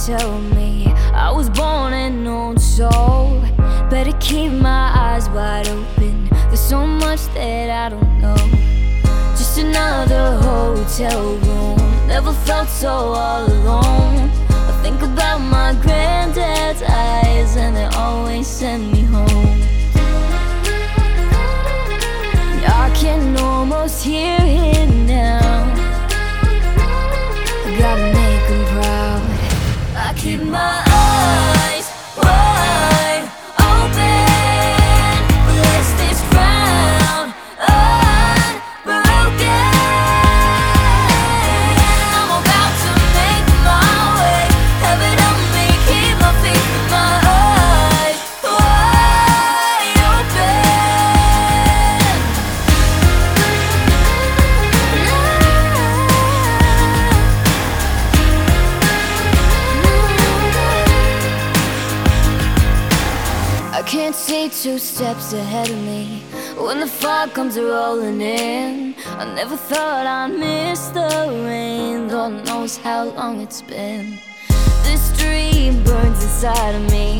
tell me I was born an old soul. Better keep my eyes wide open. There's so much that I don't know. Just another hotel room. Never felt so all alone. I think about my granddad's eyes, and they always send me home. I can almost hear him now. I gotta make him proud. I keep my eyes wide open. Bless this crown unbroken. I'm about to make my way. Heaven help me keep my faith. My eyes wide open. I can't see 2 steps ahead of me when the fog comes rolling in. I never thought I'd miss the rain. God knows how long it's been. This dream burns inside of me.